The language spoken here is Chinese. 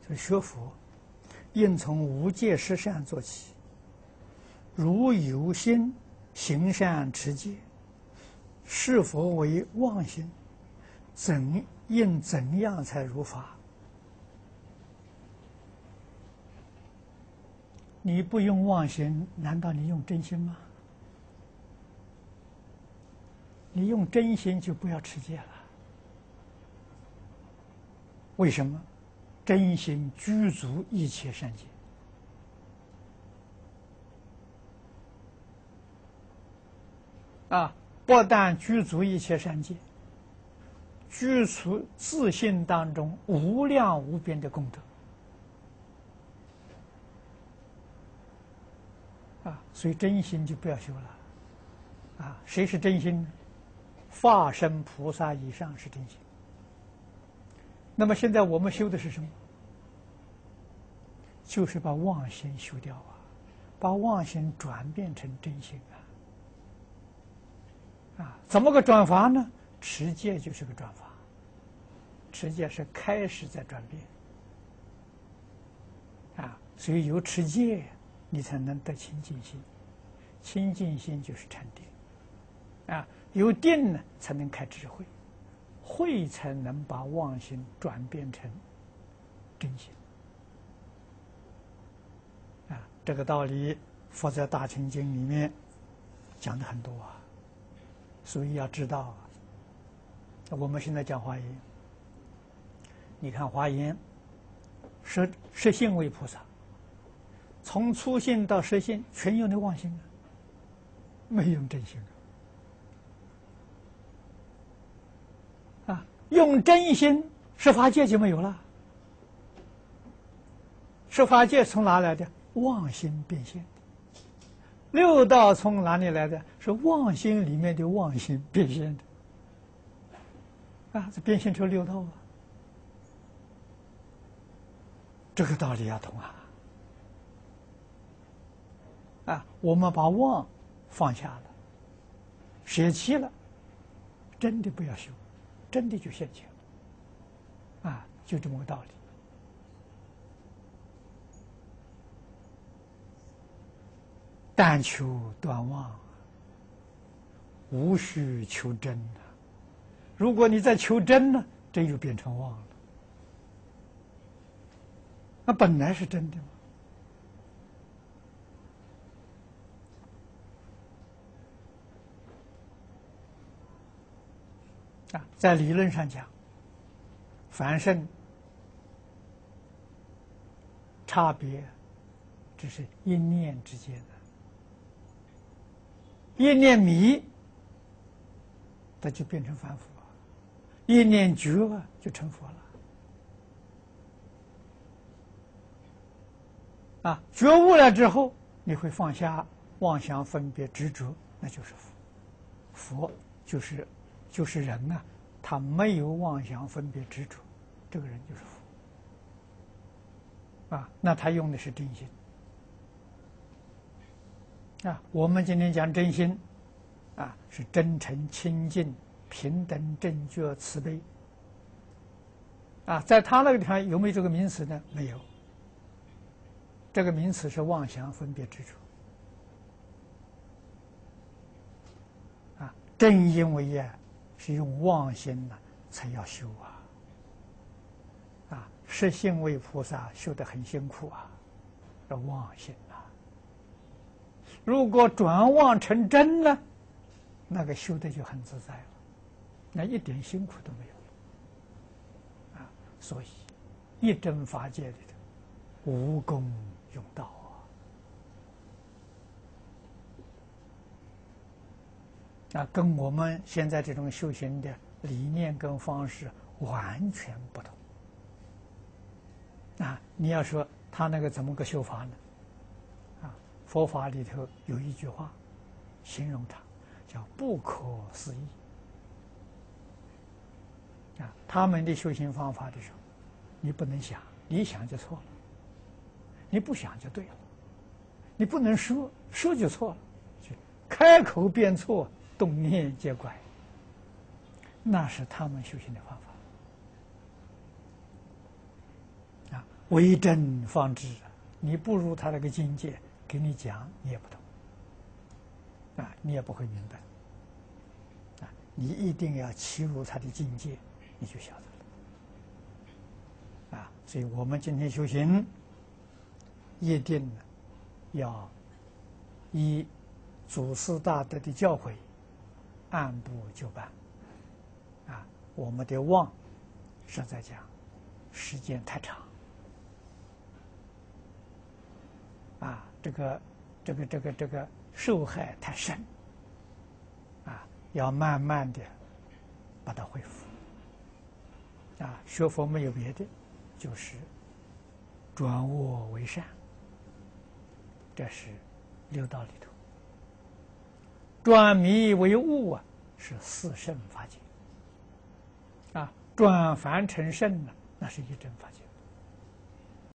所以学佛应从无戒十善做起，如有心行善持戒，是否为妄心？应怎样才如法？你不用妄心，难道你用真心吗？你用真心就不要持戒了。为什么？真心具足一切善戒。不但具足一切善戒，具足自信当中无量无边的功德。所以真心就不要修了。谁是真心呢？法身菩萨以上是真心。那么现在我们修的是什么？就是把妄心修掉把妄心转变成真心怎么个转法呢？持戒就是个转法，持戒是开始在转变所以有持戒，你才能得清净心，清净心就是禅定有定呢，才能开智慧，慧才能把妄心转变成真心这个道理佛在《大乘经》里面讲的很多所以要知道我们现在讲华严，你看华严实性为菩萨，从初信到实性全用的妄心没用真心用真心，十法界就没有了。十法界从哪来的？妄心变现的。六道从哪里来的？是妄心里面的妄心变现的。这变现出六道这个道理要懂我们把妄放下了，舍弃了，真的不要修，真的就现前了就这么个道理。但求断妄，无需求真如果你再求真呢，这就变成妄了。那本来是真的嘛。在理论上讲，凡圣差别只是一念之间的。一念迷，它就变成凡夫了；一念觉就成佛了。觉悟了之后，你会放下妄想、分别、执着，那就是佛。佛就是人他没有妄想、分别、执着，这个人就是佛。那他用的是真心。我们今天讲真心，是真诚、清净、平等、正觉、慈悲。在他那个地方有没有这个名词呢？没有。这个名词是妄想、分别、执着。正因为是用妄心才要修实性为菩萨修得很辛苦这妄心如果转妄成真呢，那个修的就很自在了，那一点辛苦都没有了所以一真法界里头无功用道跟我们现在这种修行的理念跟方式完全不同你要说他那个怎么个修法呢？佛法里头有一句话形容它，叫不可思议他们的修行方法的时候，你不能想，你想就错了，你不想就对了，你不能说，说就错了，就开口便错，动念皆怪，那是他们修行的方法为真方知，你不如他那个境界，给你讲你也不懂，你也不会明白，你一定要契入他的境界，你就晓得了，所以我们今天修行，一定要依祖师大德的教诲，按部就班，我们的妄，实在讲，时间太长，这个受害太深，要慢慢的把它恢复，学佛没有别的，就是转恶为善，这是六道里头；转迷为悟是四圣法界，转凡成圣那是一真法界。